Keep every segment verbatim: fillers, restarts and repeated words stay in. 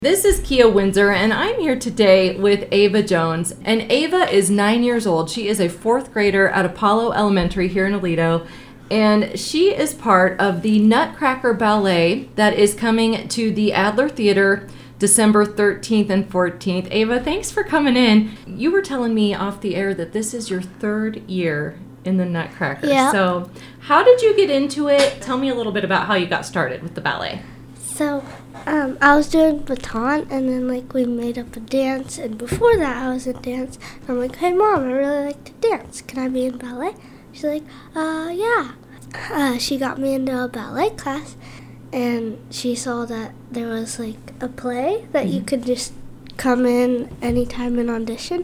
This is Kia Windsor, and I'm here today with Ava Jones. And Ava is nine years old. She is a fourth grader at Apollo Elementary here in Aledo, and she is part of the Nutcracker Ballet that is coming to the Adler Theater December thirteenth and fourteenth. Ava, thanks for coming in. You were telling me off the air that this is your third year in the Nutcracker. Yeah. So how did you get into it? Tell me a little bit about how you got started with the ballet. So, um, I was doing baton, and then, like, we made up a dance, and before that, I was in dance. And I'm like, hey, Mom, I really like to dance. Can I be in ballet? She's like, uh, yeah. Uh, she got me into a ballet class, and she saw that there was, like, a play that mm-hmm. you could just come in anytime and audition.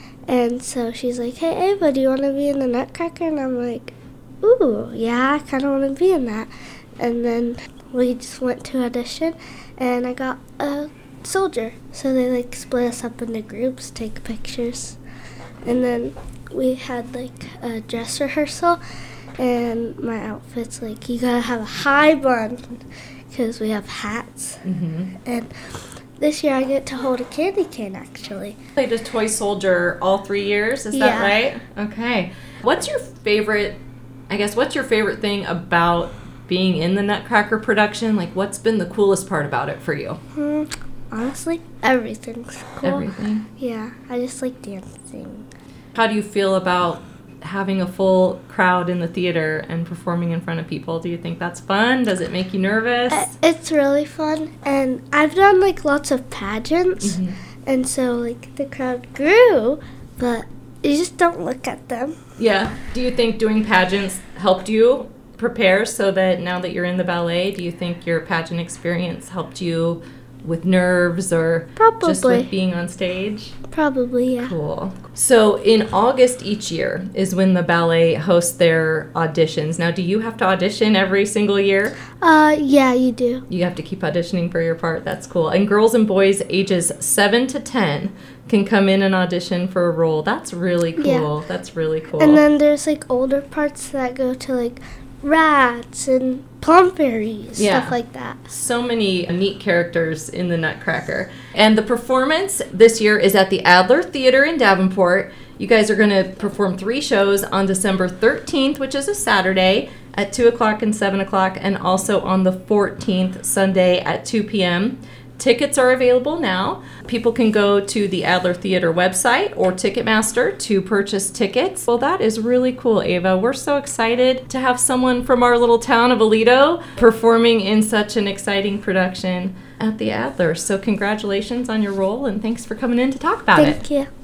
And so she's like, hey, Ava, do you want to be in the Nutcracker? And I'm like, ooh, yeah, I kind of want to be in that. And then we just went to audition, and I got a soldier. So they, like, split us up into groups, take pictures. And then we had, like, a dress rehearsal, and my outfit's, like, you gotta have a high bun, because we have hats. Mm-hmm. And this year I get to hold a candy cane, actually. You played a toy soldier all three years, is yeah. that right? Okay. What's your favorite, I guess, what's your favorite thing about being in the Nutcracker production? Like, what's been the coolest part about it for you? Hmm, honestly, everything's cool. Everything? Yeah, I just like dancing. How do you feel about having a full crowd in the theater and performing in front of people? Do you think that's fun? Does it make you nervous? Uh, it's really fun, and I've done, like, lots of pageants, mm-hmm. and so, like, the crowd grew, but you just don't look at them. Yeah. Do you think doing pageants helped you prepare so that now that you're in the ballet, do you think your pageant experience helped you with nerves or Probably. just with being on stage? Probably, yeah. Cool. So in August each year is when the ballet hosts their auditions. Now, do you have to audition every single year? Uh, yeah, you do. You have to keep auditioning for your part. That's cool. And girls and boys ages seven to ten can come in and audition for a role. That's really cool. Yeah. That's really cool. And then there's, like, older parts that go to, like, rats and plum fairies, yeah. stuff like that. So many neat characters in the Nutcracker. And the performance this year is at the Adler Theater in Davenport. You guys are going to perform three shows on December thirteenth, which is a Saturday, at two o'clock and seven o'clock, and also on the fourteenth, Sunday at two p.m. Tickets are available now. People can go to the Adler Theater website or Ticketmaster to purchase tickets. Well, that is really cool, Ava. We're so excited to have someone from our little town of Aledo performing in such an exciting production at the Adler. So congratulations on your role, and thanks for coming in to talk about it. Thank you.